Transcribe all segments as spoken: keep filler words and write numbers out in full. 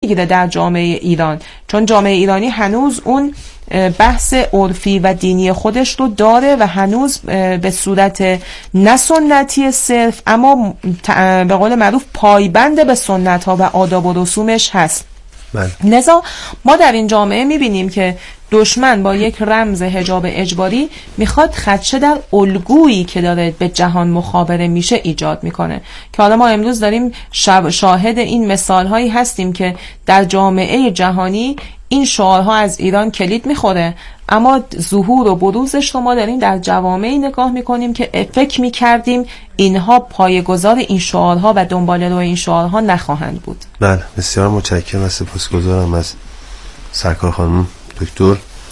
نمیگیره در جامعه ایران، چون جامعه ایرانی هنوز اون بحث عرفی و دینی خودش رو داره و هنوز به صورت نه سنتی صرف اما به قول معروف پایبند به سنت ها و آداب و رسومش هست. بله. لذا ما در این جامعه میبینیم که دشمن با یک رمز حجاب اجباری میخواد خدشه در الگویی که داره به جهان مخابره میشه ایجاد میکنه، که حالا ما امروز داریم شاهد این مثال هایی هستیم که در جامعه جهانی این شعارها از ایران کلید میخوره، اما ظهور و بروزش رو ما داریم در جوامعی نگاه میکنیم که فکر میکردیم اینها پایه‌گذار این شعارها و دنبال روی این شعارها نخواهند بود. بله، بسیار متشکرم و سپاسگزارم از سرکار خانم دکتر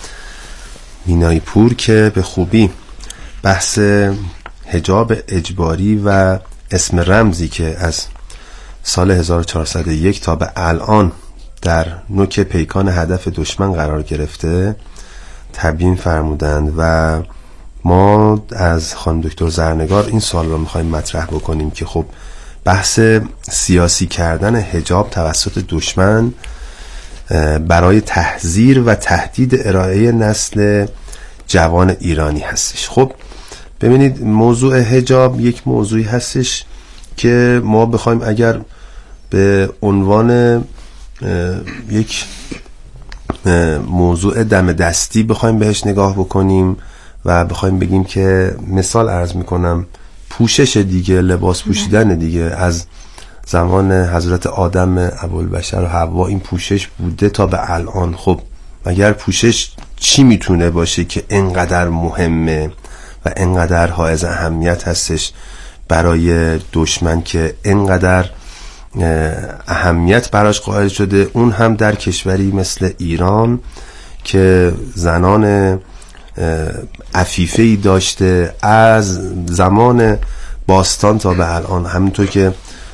مینایی پور که به خوبی بحث حجاب اجباری و اسم رمزی که از سال هزار و چهارصد و یک تا به الان در نوک پیکان هدف دشمن قرار گرفته تبیین فرمودند و ما از خانم دکتر زرنگار این سوال رو میخوایم مطرح بکنیم که خب بحث سیاسی کردن حجاب توسط دشمن برای تحذیر و تهدید ارائه نسل جوان ایرانی هستش. خب ببینید، موضوع حجاب یک موضوعی هستش که ما بخوایم اگر به عنوان یک موضوع دم دستی بخوایم بهش نگاه بکنیم و بخوایم بگیم که مثال عرض میکنم پوشش دیگه، لباس پوشیدن دیگه، از زمان حضرت آدم ابوالبشر و حوا این پوشش بوده تا به الان. خب مگر پوشش چی میتونه باشه که انقدر مهمه و انقدر حائز اهمیت هستش برای دشمن که انقدر اهمیت براش قائل شده، اون هم در کشوری مثل ایران که زنان عفیفه‌ای داشته از زمان باستان تا به الان. همینطور که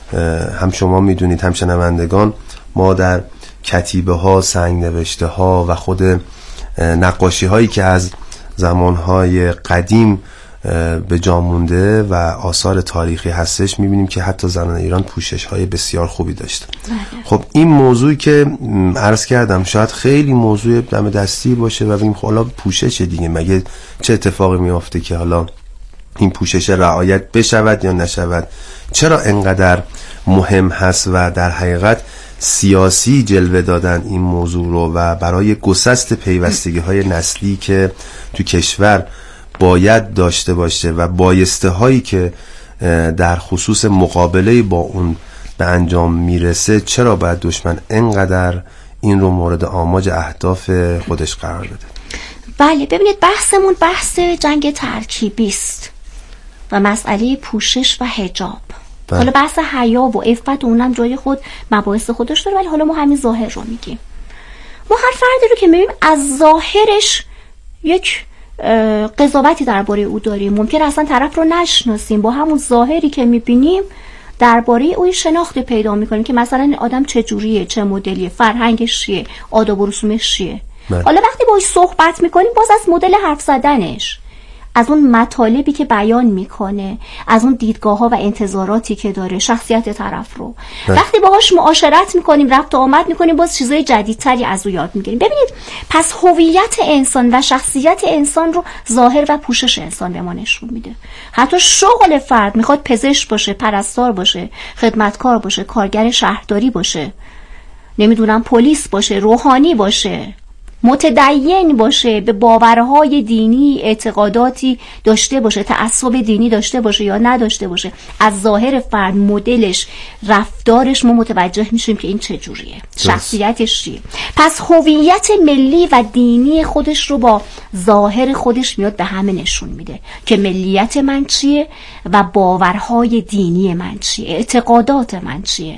هم شما میدونید هم شنوندگان، ما در کتیبه ها، سنگ نوشته ها و خود نقاشی هایی که از زمان های قدیم به جا مونده و آثار تاریخی هستش میبینیم که حتی زنان ایران پوشش های بسیار خوبی داشتن. خب این موضوعی که عرض کردم شاید خیلی موضوع دم دستی باشه و بگیم خب حالا پوشش دیگه، مگه چه اتفاقی میافته که حالا این پوشش رعایت بشود یا نشود؟ چرا انقدر مهم هست و در حقیقت سیاسی جلوه دادن این موضوع رو و برای گسست پیوستگی های نسلی که تو کشور باید داشته باشه و بایسته هایی که در خصوص مقابله با اون به انجام میرسه، چرا باید دشمن انقدر این رو مورد آماج اهداف خودش قرار بده؟ بله، ببینید بحثمون بحث جنگ ترکیبی است و مسئله پوشش و حجاب. بله. حالا بحث حیا و عفت اونم جای خود مباحث خودش داره، ولی حالا ما همین ظاهر رو میگیم. ما هر فردی رو که میبینیم از ظاهرش یک قضاوتی درباره او داریم. ممکن اصلا طرف رو نشناسیم، با همون ظاهری که میبینیم درباره او شناخت پیدا میکنیم که مثلا آدم چه جوریه، چه مدلیه، فرهنگش چیه، آداب و رسومش چیه. حالا وقتی باهاش صحبت میکنیم، باز از مدل حرف زدنش، از اون مطالبی که بیان میکنه، از اون دیدگاه ها و انتظاراتی که داره، شخصیت طرف رو ده. وقتی باهاش معاشرت میکنیم، رفت و آمد میکنیم، باز چیزای جدیدتری از او یاد میگیریم. ببینید، پس هویت انسان و شخصیت انسان رو ظاهر و پوشش انسان به ما نشون میده. حتی شغل فرد میخواد پزشک باشه، پرستار باشه، خدمتکار باشه، کارگر شهرداری باشه، نمیدونم پلیس باشه، روحانی باشه، متدین باشه، به باورهای دینی اعتقاداتی داشته باشه، تعصب دینی داشته باشه یا نداشته باشه، از ظاهر فرد، مدلش، رفتارش ما متوجه میشیم که این چه جوریه، شخصیتش چیه. پس هویت ملی و دینی خودش رو با ظاهر خودش میاد به همه نشون میده که ملیت من چیه و باورهای دینی من چیه، اعتقادات من چیه.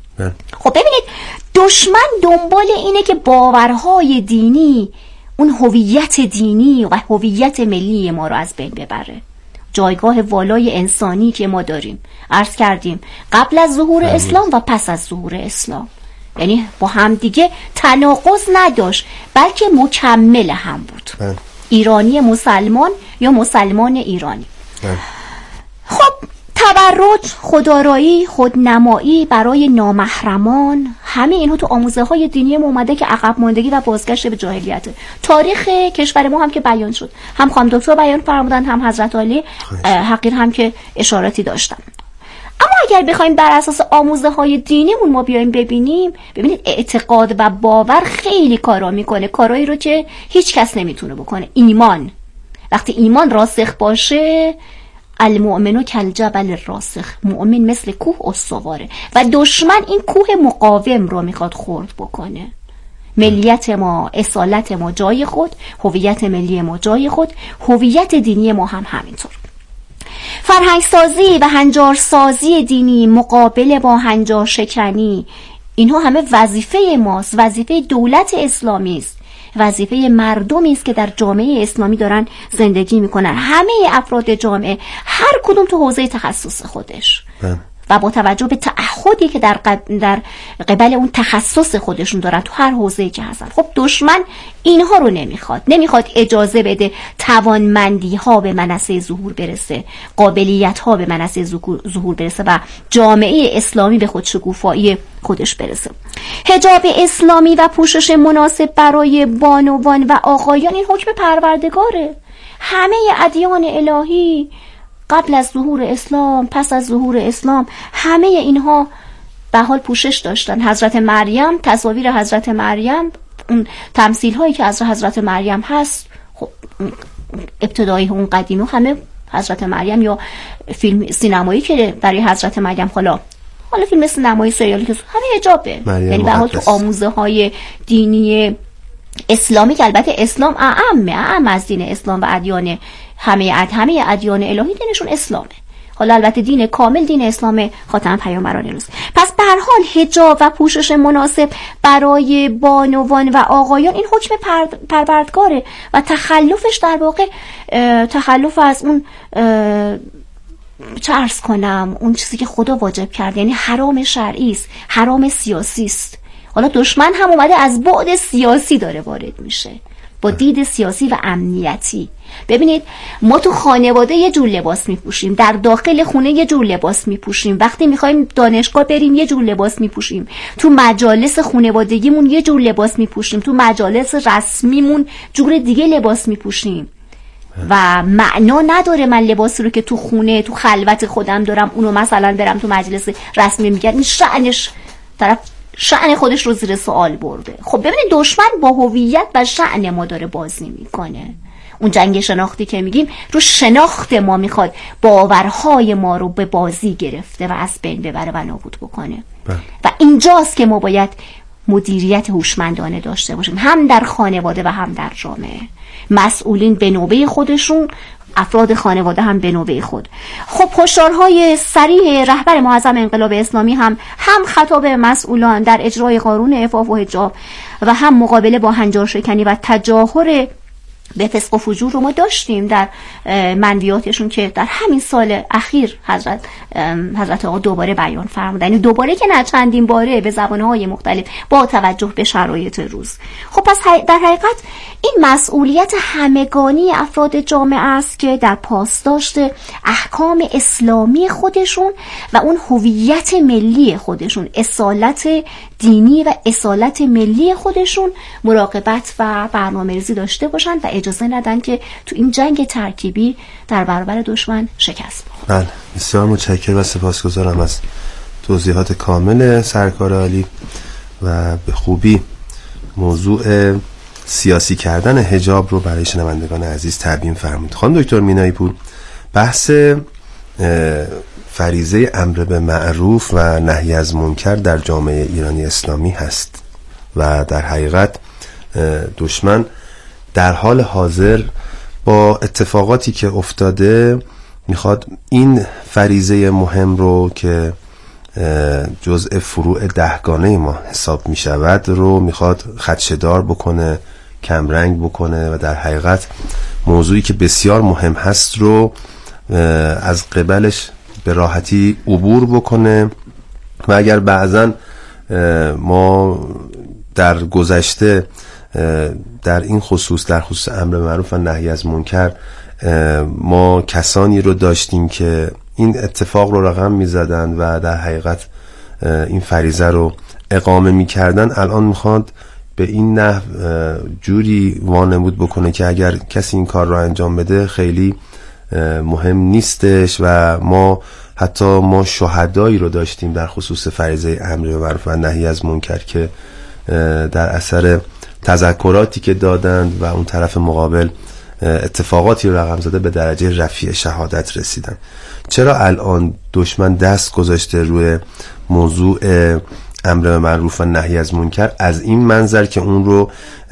خب ببینید، دشمن دنبال اینه که باورهای دینی، اون هویت دینی و هویت ملی ما رو از بین ببره. جایگاه والای انسانی که ما داریم، عرض کردیم قبل از ظهور همین. اسلام و پس از ظهور اسلام، یعنی با هم دیگه تناقض نداشت، بلکه مکمل هم بود. هم. ایرانی مسلمان یا مسلمان ایرانی. هم. خب تبر تبرج، خودآرایی، خودنمایی برای نامحرمان، همه اینها تو آموزه های دینی ما اومده که عقب ماندگی و بازگشت به جاهلیت. تاریخ کشور ما هم که بیان شد، هم خانم دکتر بیان فرمودن، هم حضرت علی حقیر هم که اشاراتی داشتن. اما اگر بخوایم بر اساس آموزه های دینیمون ما بیایم ببینیم، ببینید اعتقاد و باور خیلی کارا میکنه، کارایی رو که هیچ کس نمیتونه بکنه. ایمان، وقتی ایمان راسخ باشه، المؤمنو کالجبل الراسخ، مؤمن مثل کوه استواره و دشمن این کوه مقاوم رو میخواد خرد بکنه. ملیت ما، اصالت ما جای خود، هویت ملی ما جای خود، هویت دینی ما هم همینطور. فرهنگ سازی و هنجار سازی دینی مقابل با هنجار شکنی، اینها همه وظیفه ماست، وظیفه دولت اسلامی است، وظیفه مردمی است که در جامعه اسلامی دارن زندگی میکنن، همه افراد جامعه، هر کدوم تو حوزه تخصص خودش من. و با توجه به تعهدی که در قبل, در قبل اون تخصص خودشون دارن تو هر حوزه‌ای که هستن. خب دشمن اینها رو نمیخواد، نمیخواد اجازه بده توانمندی ها به منصه ظهور برسه، قابلیت ها به منصه ظهور برسه و جامعه اسلامی به خودشکوفایی خودش برسه. حجاب اسلامی و پوشش مناسب برای بانوان و آقایان این حکم پروردگاره. همه ادیان الهی قبل از ظهور اسلام، پس از ظهور اسلام، همه اینها به حال پوشش داشتن. حضرت مریم، تصاویر حضرت مریم، اون تمثیل هایی که از حضرت مریم هست، خب ابتدایی اون قدیمی همه حضرت مریم، یا فیلم سینمایی که برای حضرت مریم، حالا حالا فیلم سینمایی، سریالی که همه حجابه. یعنی به حال تو آموزه های دینی اسلامی که البته اسلام اعم اعم از دین اسلام و ادیان همه اد همه ادیان الهی دینشون اسلامه. حالا البته دین کامل دین اسلام خاتم پیامبران روز. پس به هر حال حجاب و پوشش مناسب برای بانوان و آقایان این حکم پروردگاره و تخلفش در واقع تخلف از اون چه عرض کنم، اون چیزی که خدا واجب کرده، یعنی حرام شرعی است، حرام سیاسی است. حالا دشمن هم اومده از بعد سیاسی داره وارد میشه، با دید سیاسی و امنیتی. ببینید ما تو خانواده یه جور لباس میپوشیم، در داخل خونه یه جور لباس میپوشیم، وقتی میخوایم دانشگاه بریم یه جور لباس میپوشیم، تو مجالس خانوادگیمون یه جور لباس میپوشیم، تو مجالس رسمیمون جور دیگه لباس میپوشیم و معنا نداره من لباسی رو که تو خونه تو خلوت خودم دارم اونو مثلا برم تو مجلس رسمی میگم، این شأنش طرف شأن خودش رو زیر سوال برده. خب ببینید دشمن با هویت و شأن ما داره بازی میکنه. اون جنگ شناختی که میگیم رو شناخت ما میخواد باورهای ما رو به بازی گرفته و از بین ببره و نابود بکنه. بله. و اینجاست که ما باید مدیریت هوشمندانه داشته باشیم، هم در خانواده و هم در جامعه. مسئولین به نوبه خودشون، افراد خانواده هم به نوبه خود. خب هشدارهای صریح رهبر معظم انقلاب اسلامی هم هم خطاب مسئولان در اجرای قانون عفاف و حجاب و هم مقابله با هنجار شکنی و تجاهر به فسق و فجور رو ما داشتیم در منویاتشون که در همین سال اخیر حضرت حضرت آقا دوباره بیان فرمودن، یعنی دوباره که نه چندین باره به زبانهای مختلف با توجه به شرایط روز. خب پس در حقیقت این مسئولیت همگانی افراد جامعه است که در پاسداشت احکام اسلامی خودشون و اون هویت ملی خودشون، اصالت دینی و اصالت ملی خودشون مراقبت و برنامه‌ریزی داشته باشن و اجازه ندن که تو این جنگ ترکیبی در برابر دشمن شکست بخورن. بله، بسیار متشکرم و سپاسگزارم از توضیحات کامل سرکار عالی و به خوبی موضوع سیاسی کردن حجاب رو برای شنوندگان عزیز تبیین فرمود. خانم دکتر مینایی پور، بحث فریضه امر به معروف و نهی از منکر در جامعه ایرانی اسلامی هست و در حقیقت دشمن در حال حاضر با اتفاقاتی که افتاده میخواد این فریضه مهم رو که جزء فروع دهگانه ما حساب میشود رو میخواد خدشه‌دار بکنه، کمرنگ بکنه و در حقیقت موضوعی که بسیار مهم هست رو از قبلش به راحتی عبور بکنه. و اگر بعضن ما در گذشته در این خصوص در خصوص امر معروف و نهی از منکر ما کسانی رو داشتیم که این اتفاق رو رقم میزدن و در حقیقت این فریضه رو اقامه میکردن، الان میخواد به این نحو جوری وانمود بکنه که اگر کسی این کار رو انجام بده خیلی مهم نیستش. و ما حتی ما شهدایی رو داشتیم در خصوص فریضه امر به معروف و نهی از منکر که در اثر تذکراتی که دادند و اون طرف مقابل اتفاقاتی رو رقم زده به درجه رفیع شهادت رسیدن. چرا الان دشمن دست گذاشته روی موضوع امر به معروف و نهی از منکر؟ از این منظر که اون رو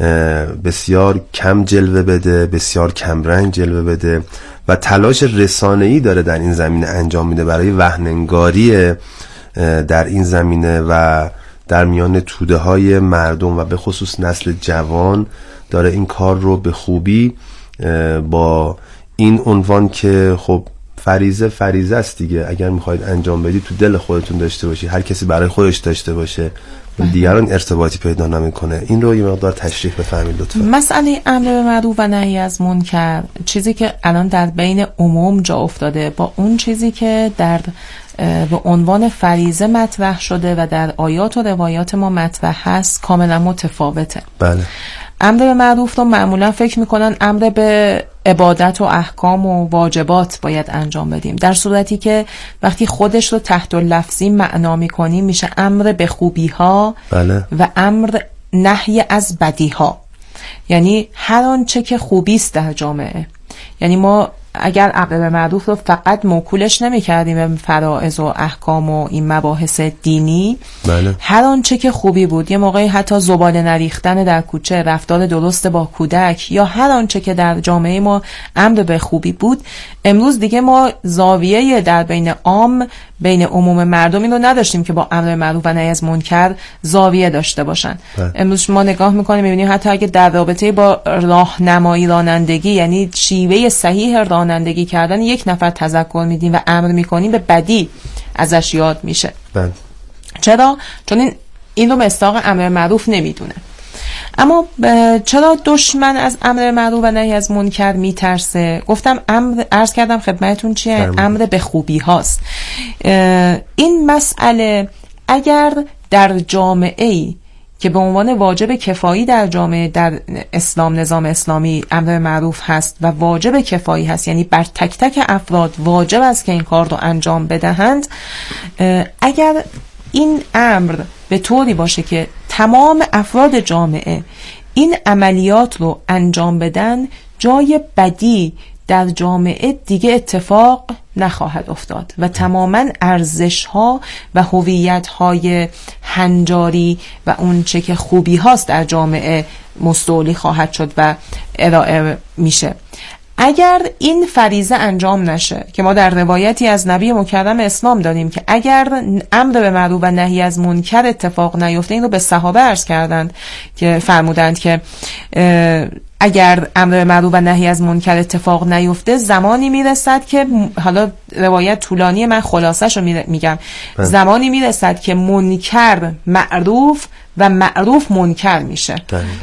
بسیار کم جلوه بده، بسیار کم رنگ جلوه بده و تلاش رسانه‌ای داره در این زمینه انجام میده برای وهننگاری در این زمینه و در میان توده های مردم و به خصوص نسل جوان داره این کار رو به خوبی با این عنوان که خب فریضه فریضه است دیگه، اگر میخواید انجام بدید تو دل خودتون داشته باشید، هر کسی برای خودش داشته باشه و دیگران ارتباطی پیدا نمیکنه. این رو یه مقدار تشریح بفرمایید لطفا. مسئله امر به معروف و نهی از منکر چیزی که الان در بین عموم جا افتاده با اون چیزی که در به عنوان فریضه مطرح شده و در آیات و روایات ما مطرح هست کاملا متفاوته. بله. امر به معروف رو معمولا فکر میکنن امر به عبادت و احکام و واجبات باید انجام بدیم، در صورتی که وقتی خودش رو تحت لفظی معنا میکنیم میشه امر به خوبی ها. بله. و امر نهی از بدی ها، یعنی هر آنچه که خوبی است در جامعه. یعنی ما اگر امر به معروف رو فقط موکولش نمی کردیم به فرائض و احکام و این مباحث دینی، بله. هر آنچه که خوبی بود، یه موقعی حتی زباله نریختن در کوچه، رفتار درست با کودک، یا هر آنچه که در جامعه ما امر به خوبی بود، امروز دیگه ما زاویه در بین عام بین عموم مردم این رو نداشتیم که با امر معروف و نهی از منکر زاویه داشته باشن. بله. امروز ما نگاه میکنیم میبینیم حتی اگه در رابطه با راهنمایی رانندگی، یعنی شیوه صحیح رانندگی کردن، یک نفر تذکر میدیم و امر میکنیم به بدی ازش یاد میشه. بله. چرا؟ چون این این رو مصداق امر معروف نمیدونه. اما چرا دشمن از امر معروف و نهی از منکر میترسه؟ گفتم امر، عرض کردم خدمتون چیه؟ امر به خوبی هاست. این مسئله اگر در جامعه‌ای که به عنوان واجب کفایی در جامعه، در اسلام، نظام اسلامی امر معروف هست و واجب کفایی هست، یعنی بر تک تک افراد واجب است که این کار رو انجام بدهند، اگر این امر به طوری باشه که تمام افراد جامعه این عملیات رو انجام بدن، جای بدی در جامعه دیگه اتفاق نخواهد افتاد و تماما ارزش ها و هویت های هنجاری و اون چه که خوبی هاست در جامعه مستولی خواهد شد و ارائه میشه. اگر این فریضه انجام نشه، که ما در روایتی از نبی مکرم اسلام داریم که اگر امر به معروف و نهی از منکر اتفاق نیفته، این رو به صحابه عرض کردند که فرمودند که اگر امر به معروف و نهی از منکر اتفاق نیفته، زمانی میرسد که، حالا روایت طولانی، من خلاصش رو میگم، زمانی میرسد که منکر معروف و معروف منکر میشه.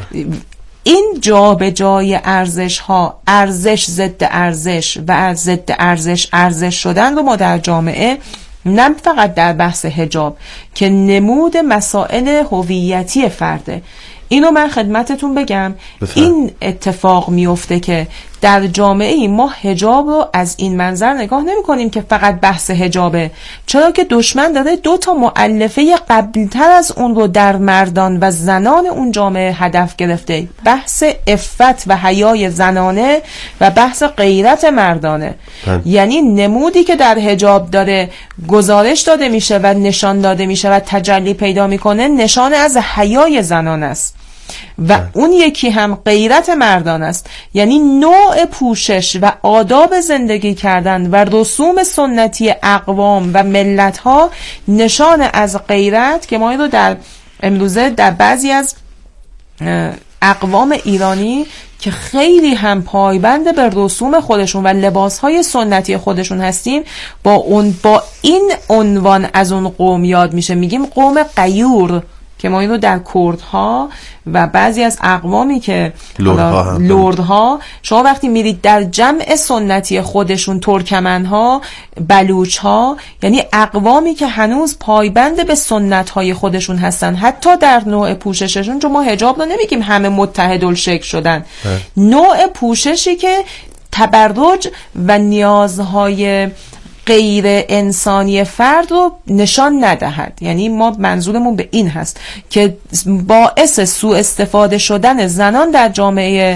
این جا به جای ارزش ها، ارزش ضد ارزش و ضد ارزش ارزش شدن رو ما در جامعه، نه فقط در بحث حجاب که نمود مسائل هویتی فرده، اینو من خدمتتون بگم بفرم. این اتفاق میفته که در جامعه ما حجاب رو از این منظر نگاه نمی کنیم که فقط بحث حجابه، چرا که دشمن داره دو تا مؤلفه قبلتر از اون رو در مردان و زنان اون جامعه هدف گرفته، بحث عفت و حیای زنانه و بحث غیرت مردانه. هم. یعنی نمودی که در حجاب داره گزارش داده میشه و نشان داده میشه و تجلی پیدا میکنه، نشان از حیای زنان است و اون یکی هم غیرت مردان است، یعنی نوع پوشش و آداب زندگی کردن و رسوم سنتی اقوام و ملت ها نشان از غیرت که ما این رو در امروزه در بعضی از اقوام ایرانی که خیلی هم پایبند به رسوم خودشون و لباسهای سنتی خودشون هستیم، با اون با این عنوان از اون قوم یاد میشه، میگیم قوم غیور که ما این رو در کردها و بعضی از اقوامی که لردها, لردها شما وقتی میرید در جمع سنتی خودشون، ترکمنها، بلوچها، یعنی اقوامی که هنوز پایبند به سنت‌های خودشون هستن، حتی در نوع پوشششون، چون ما حجاب رو نمیگیم همه متحدالشکل شدن، نوع پوششی که تبرج و نیازهای غیر انسانی فرد رو نشان ندهد. یعنی ما منظورمون به این هست که باعث سوء استفاده شدن زنان در جامعه،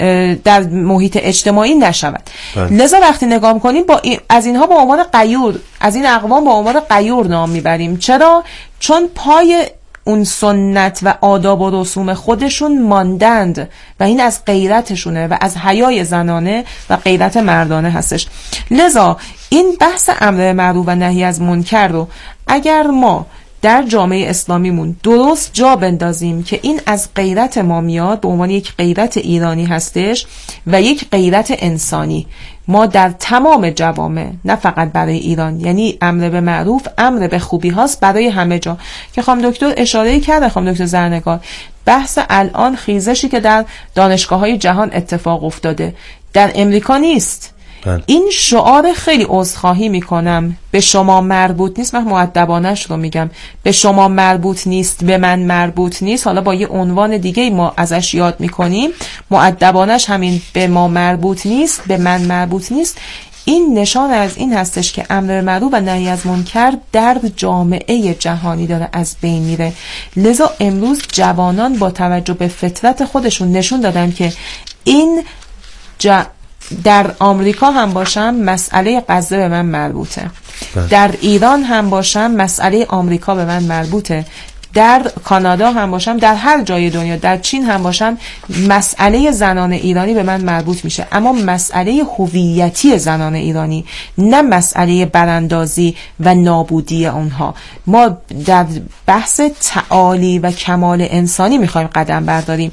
در محیط اجتماعی نشود. لذا وقتی نگاه می‌کنیم با این، از اینها به عنوان غیور، از این اقوام به عنوان غیور نام میبریم. چرا؟ چون پای اون سنت و آداب و رسوم خودشون ماندند و این از غیرتشونه و از حیای زنانه و غیرت مردانه هستش. لذا این بحث امر معروف و نهی از منکر رو اگر ما در جامعه اسلامیمون درست جا بندازیم که این از غیرت ما میاد، به عنوان یک غیرت ایرانی هستش و یک غیرت انسانی، ما در تمام جوامع، نه فقط برای ایران، یعنی امر به معروف، امر به خوبی هاست برای همه جا که خانم دکتر اشاره کرده، خانم دکتر زرنگار، بحث الان خیزشی که در دانشگاه‌های جهان اتفاق افتاده در امریکا نیست. این شعار خیلی عذرخواهی میکنم، به شما مربوط نیست، من مؤدبانش رو میگم، به شما مربوط نیست، به من مربوط نیست، حالا با یه عنوان دیگه ما ازش یاد میکنیم، مؤدبانش همین به ما مربوط نیست، به من مربوط نیست. این نشان از این هستش که امر معروف و نهی از منکر در جامعه جهانی داره از بین میره. لذا امروز جوانان با توجه به فطرت خودشون نشون دادن که این ج... در آمریکا هم باشم مسئله غزه به من مربوطه، در ایران هم باشم مسئله آمریکا به من مربوطه، در کانادا هم باشم، در هر جای دنیا، در چین هم باشم، مسئله زنان ایرانی به من مربوط میشه، اما مسئله هویتی زنان ایرانی، نه مسئله براندازی و نابودی اونها. ما در بحث تعالی و کمال انسانی میخوایم قدم برداریم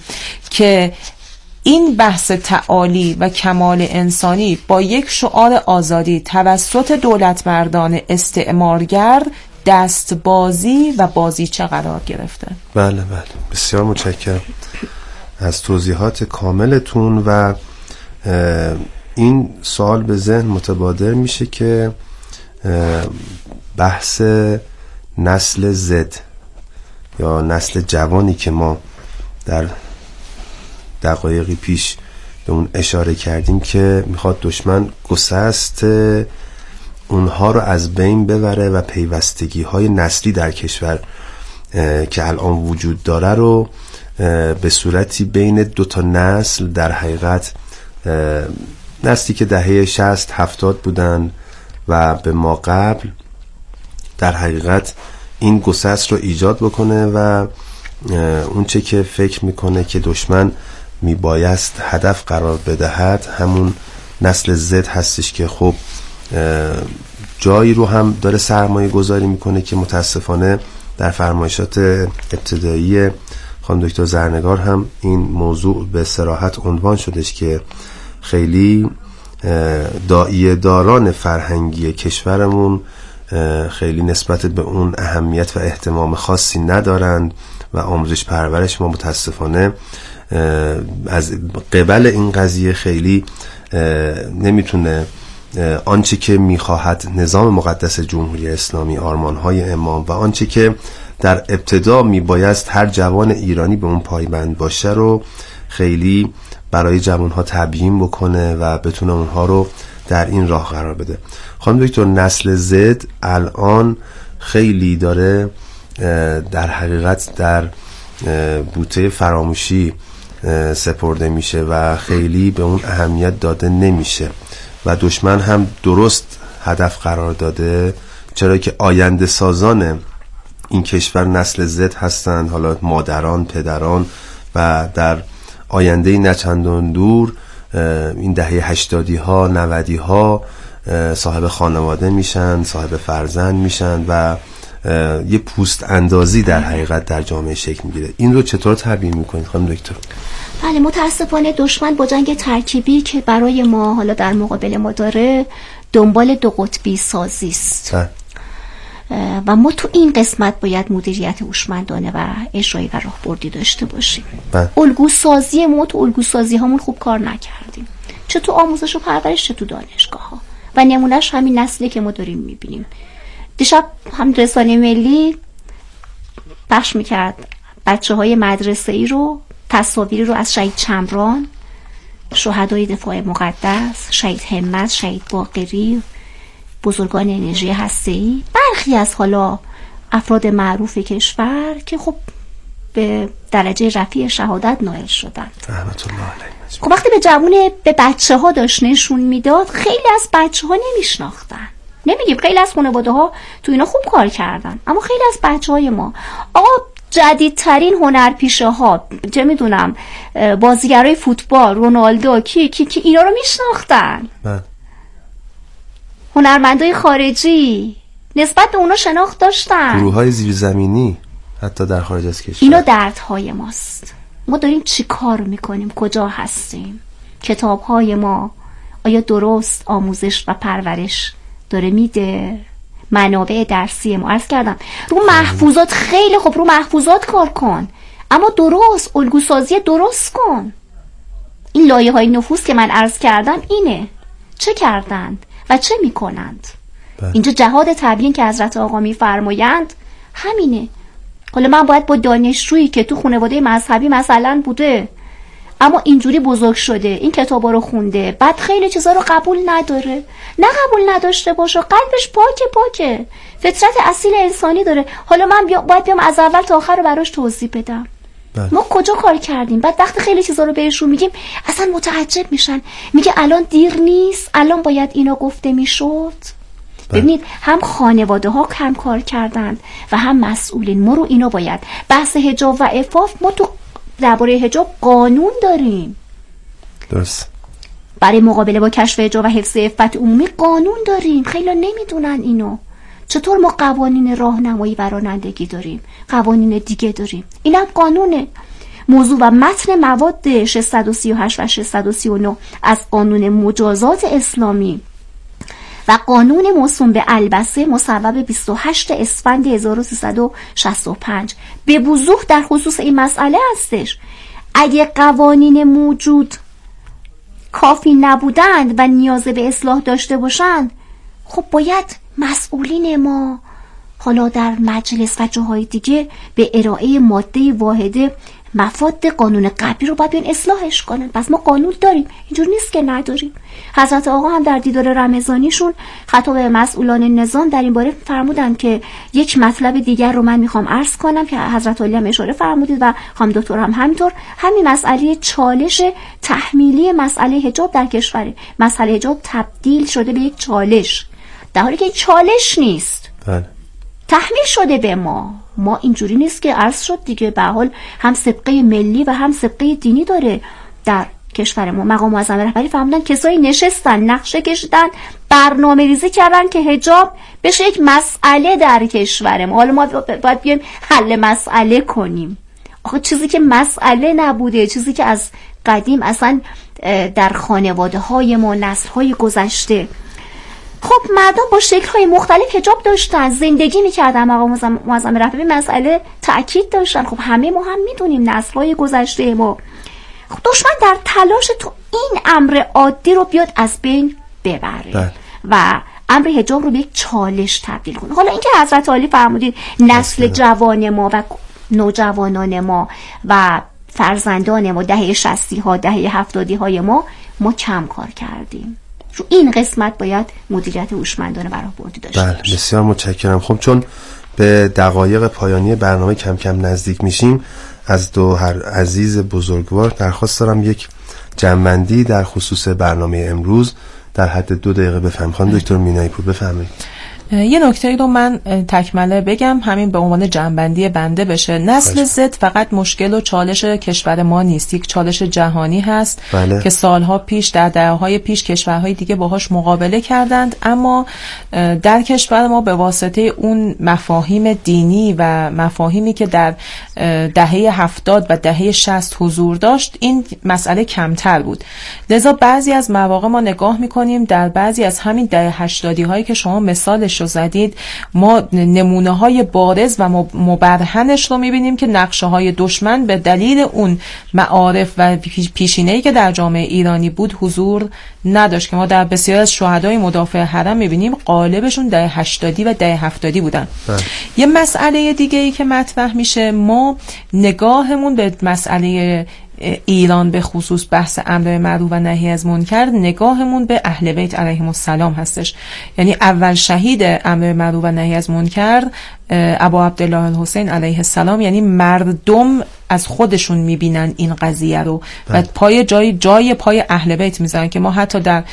که این بحث تعالی و کمال انسانی با یک شعار آزادی توسط دولت مردان استعمارگر دستبازی و بازیچه قرار گرفته. بله بله، بسیار متشکرم از توضیحات کاملتون. و این سوال به ذهن متبادر میشه که بحث نسل زد یا نسل جوانی که ما در دقایقی پیش به اون اشاره کردیم که میخواد دشمن گسست اونها رو از بین ببره و پیوستگی های نسلی در کشور که الان وجود داره رو به صورتی بین دو تا نسل، در حقیقت نسلی که دهه شصت هفتاد بودن و به ما قبل، در حقیقت این گسست رو ایجاد بکنه و اون چه که فکر میکنه که دشمن میبایست هدف قرار بدهد همون نسل زد هستش که خب جایی رو هم داره سرمایه گذاری میکنه که متاسفانه در فرمایشات ابتدایی خانم دکتر زرنگار هم این موضوع به صراحت عنوان شدش که خیلی داعیه داران فرهنگی کشورمون خیلی نسبت به اون اهمیت و اهتمام خاصی ندارند و آموزش پرورش ما متاسفانه از قبل این قضیه خیلی نمیتونه آنچه که میخواهد نظام مقدس جمهوری اسلامی، آرمانهای امام و آنچه که در ابتدا میبایست هر جوان ایرانی به اون پایبند باشه رو خیلی برای جوانها تبیین بکنه و بتونه اونها رو در این راه قرار بده. خانم دکتر، نسل زد الان خیلی داره در حقیقت در بوته فراموشی سپرده میشه و خیلی به اون اهمیت داده نمیشه و دشمن هم درست هدف قرار داده، چرا که آینده سازان این کشور نسل زد هستند، حالا مادران، پدران، و در آینده نچندان دور این دهه هشتادی ها نودی ها صاحب خانواده میشن، صاحب فرزند میشن و یه پوست اندازی در حقیقت در جامعه شکل میگیره. این رو چطور تبیین میکنید خانم دکتر؟ بله، متاسفانه دشمن با جنگ ترکیبی که برای ما حالا در مقابل ما داره دنبال دو قطبی سازی است و ما تو این قسمت باید مدیریت هوشمندانه و اجرایی و راهبردی داشته باشیم. الگو سازی ما تو الگو سازی همون خوب کار نکردیم، چه تو آموزش و پرورش چه تو دانشگاه ها، و نمونهش همین نسلی که ما داریم میبینیم. دیشب هم رسانه ملی پخش میکرد بچه های مدرسه ای رو، تصاویری رو از شهید چمران، شهدای دفاع مقدس، شهید همت، شهید باقری، بزرگان انرژی هسته‌ای، برخی از حالا افراد معروف کشور که خب به درجه رفیع شهادت نائل شدن. رحمت الله علیه. خب وقتی به جوونه به بچه ها داشت نشون میداد، خیلی از بچه ها نمیشناختن. نمیگیم خیلی از خانواده ها تو اینا خوب کار کردن، اما خیلی از بچه های ما آقا جدیدترین هنرپیشه ها، چه میدونم بازیگرای فوتبال، رونالدو، کی کی کی اینا رو میشناختن. هنرمندای خارجی نسبت به اونا شناخت داشتن. گروه‌های زیرزمینی حتی در خارج از کشور. اینا دردهای ماست. ما داریم چی کار میکنیم؟ کجا هستیم؟ کتاب‌های ما آیا درست آموزش و پرورش داره میده؟ منابع درسی ما، عرض کردم رو محفوظات، خیلی خوب رو محفوظات کار کن، اما درست الگو سازی درست کن. این لایه‌های نفوذ که من عرض کردم اینه، چه کردند و چه میکنند. بله. اینجا جهاد تبیین که حضرت آقا میفرمایند همینه. حالا من باید با دانشجویی که تو خانواده مذهبی مثلا بوده اما اینجوری بزرگ شده، این کتابا رو خونده، بعد خیلی چیزا رو قبول نداره، نه قبول نداشته باشه، قلبش پاکه پاکه، فطرت اصیل انسانی داره، حالا من بیا باید بیام از اول تا آخر رو براش توضیح بدم. بله. ما کجا کار کردیم؟ بعد وقتی خیلی چیزا رو بهشون میگیم اصلا متعجب میشن، میگه الان دیر نیست، الان باید اینا گفته میشد. ببینید هم خانواده ها کم کار کردند و هم مسئولین. ما رو اینا باید بحث حجاب و عفاف، ما تو درباره حجاب قانون داریم، درست، برای مقابله با کشف حجاب و حفظ عفت عمومی قانون داریم. خیلی نمیدونن اینو. چطور ما قوانین راهنمایی و رانندگی داریم، قوانین دیگه داریم، اینم قانونه. موضوع و متن مواد ششصد و سی و هشت و ششصد و سی و نه از قانون مجازات اسلامی و قانون موسوم به البسه مصوب بیست و هشتم اسفند هزار و سیصد و شصت و پنج به وضوح در خصوص این مسئله هستش. اگه قوانین موجود کافی نبودند و نیاز به اصلاح داشته باشند، خب باید مسئولین ما حالا در مجلس و جاهای دیگه به ارائه ماده واحده مفاد قانون قبلی رو باید بیان اصلاحش کنن. پس ما قانون داریم، اینجور نیست که نداریم. حضرت آقا هم در دیدار رمضانیشون خطاب به مسئولان نظام در این باره فرمودن که یک مطلب دیگر رو من میخوام عرض کنم که حضرت علی هم اشاره فرمودید و خانم دکتر هم همینطور، همین مسئله چالش تحمیلی مسئله حجاب در کشور. مسئله حجاب تبدیل شده به یک چالش در حالی که چالش نیست. بله. تحمیل شده به ما. ما اینجوری نیست که عرض شد دیگه، به حال هم سابقه ملی و هم سابقه دینی داره در کشور ما. مقام معظم رهبری فهمیدن کسایی نشستن، نقشه کشیدن، برنامه ریزی کردن که حجاب بشه یک مسئله در کشور ما. حالا ما باید بیایم حل مسئله کنیم. آخه چیزی که مسئله نبوده، چیزی که از قدیم اصلا در خانواده های ما نسل های گذشته خب مردم با شکل‌های مختلف حجاب داشتن، زندگی می‌کردن، مقام معظم رهبری مسئله تأکید داشتن. خب همه ما هم می‌دونیم نسل‌های گذشته ما، خب دشمن در تلاش تو این امر عادی رو بیاد از بین ببره ده. و امر حجاب رو به یک چالش تبدیل کنه. حالا اینکه حضرت علی فرمودید نسل جوان ما و نوجوانان ما و فرزندان ما دهه شصتی ها دهه هفتادی های ما ما کم کار کردیم. رو این قسمت باید مدیریت هوشمندانه برآوردی داشته بله باشیم. بسیار متشکرم. خب چون به دقایق پایانی برنامه کم کم نزدیک میشیم، از دو هر عزیز بزرگوار درخواست دارم یک جمع‌بندی در خصوص برنامه امروز در حد دو دقیقه بفرمایید. خانم دکتر مینایی پور بفرمایید. یه نکته رو من تکمله بگم، همین به عنوان جنبندی بنده بشه. نسل زد فقط مشکل و چالش کشور ما نیست، یک چالش جهانی هست بله. که سالها پیش در دهه‌های پیش کشورهای دیگه باهاش مقابله کردند، اما در کشور ما به واسطه اون مفاهیم دینی و مفاهیمی که در دهه هفتاد و دهه شصت حضور داشت این مسئله کمتر بود. لذا بعضی از مواقع ما نگاه میکنیم در بعضی از همین دهه هشتادی هایی که شما مثالش رو زدید، ما نمونه های بارز و مبرهنش رو میبینیم که نقشه های دشمن به دلیل اون معارف و پیشینه‌ای که در جامعه ایرانی بود حضور نداشت که ما در بسیار از شهدای مدافع حرم میبینیم غالبشون دهه هشتادی و دهه هفتادی بودن. بله. یه مسئله دیگه ای که مطرح میشه، ما نگاهمون به مسئله ایران به خصوص بحث امر معروف و نهی از منکر، نگاهمون به اهل بیت علیهم السلام هستش. یعنی اول شهید امر معروف و نهی از منکر ابا عبدالله الحسین علیه السلام، یعنی مردم از خودشون میبینن این قضیه رو و پای جای جای پای اهل بیت میذارن که ما حتی در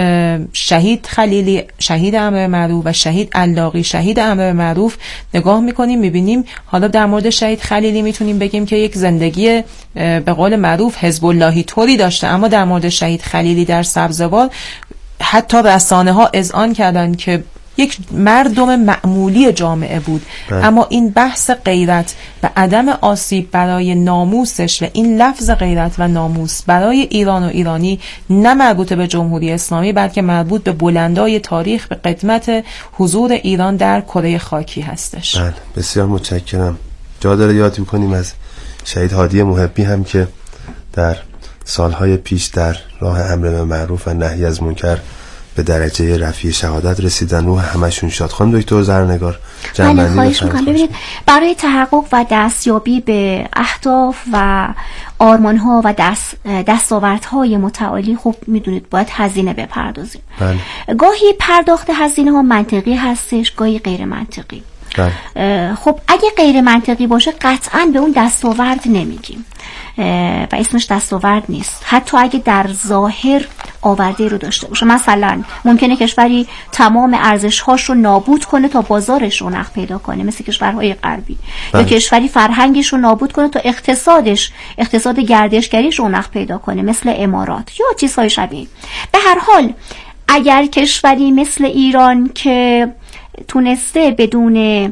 شهید خلیلی، شهید امر معروف و شهید علاقی، شهید امر معروف نگاه میکنیم میبینیم. حالا در مورد شهید خلیلی میتونیم بگیم که یک زندگی به قول معروف حزب اللهی طوری داشته، اما در مورد شهید خلیلی در سبزوار حتی رسانه ها اذعان کردن که یک مردم معمولی جامعه بود. بله. اما این بحث غیرت و عدم آسیب برای ناموسش و این لفظ غیرت و ناموس برای ایران و ایرانی نه مربوط به جمهوری اسلامی، بلکه مربوط به بلندای تاریخ، به قدمت حضور ایران در کره خاکی هستش. بله، بسیار متشکرم. جا داره یاد بکنیم از شهید هادی محبی هم که در سالهای پیش در راه امر به معروف و نهی از منکر به درجه رفیع شهادت رسیدن و همشون شاد. خانم دکتر زرنگار بله، خواهش میکنم. ببینید، برای تحقق و دستیابی به اهداف و آرمانها و دست دستاوردهای متعالی خب میدونید باید هزینه بپردازیم. بله. گاهی پرداخت هزینه ها منطقی هستش، گاهی غیر منطقی. بله. خب اگه غیر منطقی باشه قطعاً به اون دستاورد نمیگیم و اسمش دستاورد نیست، حتی اگه در ظاهر آورده رو داشته باشه. مثلا ممکنه کشوری تمام ارزش‌هاش رو نابود کنه تا بازارش رونق پیدا کنه، مثل کشورهای غربی. یا کشوری فرهنگش رو نابود کنه تا اقتصادش، اقتصاد گردشگریش رونق پیدا کنه، مثل امارات یا چیزهای شبیه. به هر حال اگر کشوری مثل ایران که تونسته بدون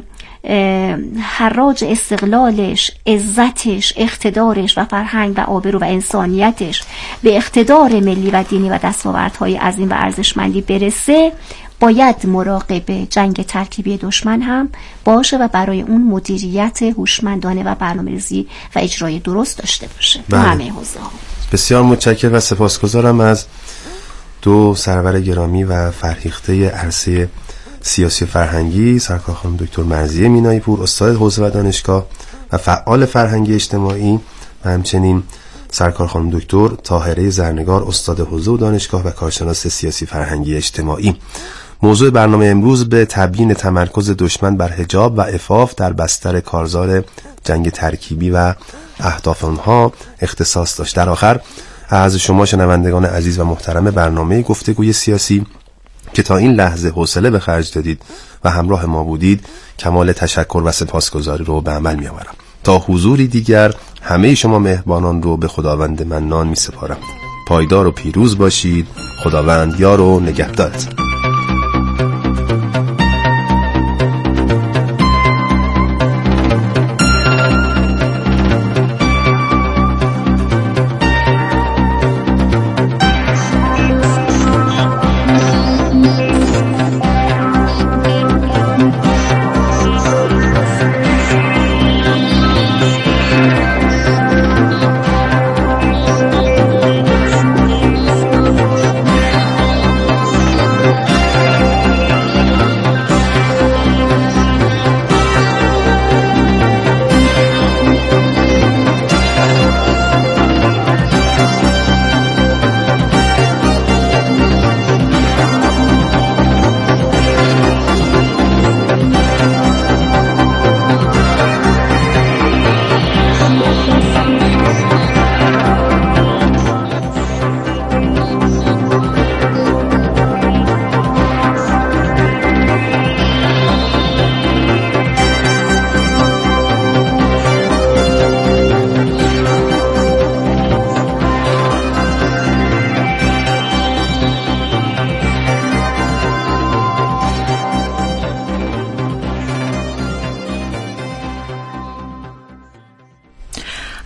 حراج استقلالش، عزتش، اقتدارش و فرهنگ و آبرو و انسانیتش به اقتدار ملی و دینی و دستاوردهای عظیم و ارزشمندی برسه، باید مراقب جنگ ترکیبی دشمن هم باشه و برای اون مدیریت هوشمندانه و برنامه‌ریزی و اجرای درست داشته باشه. بله. همه حوزه‌ها. بسیار متشکرم و سپاسگزارم از دو سرور گرامی و فرهیخته عرصه سیاسی فرهنگی، سرکار خانم دکتر مرضیه مینایی پور، استاد حوزه و دانشگاه و فعال فرهنگی اجتماعی، و همچنین سرکار خانم دکتر طاهره زرنگار، استاد حوزه و دانشگاه و کارشناس سیاسی فرهنگی اجتماعی. موضوع برنامه امروز به تبیین تمرکز دشمن بر حجاب و عفاف در بستر کارزار جنگ ترکیبی و اهداف آنها اختصاص داشت. در آخر از شما شنوندگان عزیز و محترم برنامه گفتگوی سیاسی که تا این لحظه حوصله به خرج دادید و همراه ما بودید، کمال تشکر و سپاسگزاری رو به عمل می آورم. تا حضوری دیگر همه شما مهربانان رو به خداوند منان می سپارم. پایدار و پیروز باشید. خداوند یار و نگهدارتون.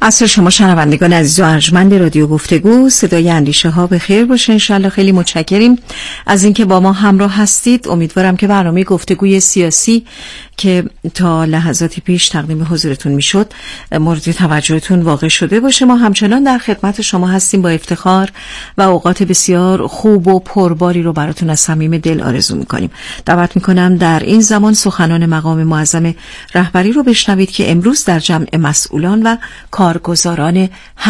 عصر شما شنوندگان عزیز و ارجمند رادیو گفتگو، صدای اندیشه ها به خیر باشه انشالله. خیلی متشکریم از اینکه با ما همراه هستید. امیدوارم که برنامه گفتگوی سیاسی که تا لحظاتی پیش تقدیم حضورتون میشد مورد توجهتون واقع شده باشه. ما همچنان در خدمت شما هستیم با افتخار و اوقات بسیار خوب و پرباری رو براتون از صمیم دل آرزو میکنیم. دعوت میکنم در این زمان سخنان مقام معظم رهبری رو بشنوید که امروز در جمع مسئولان و کارگزاران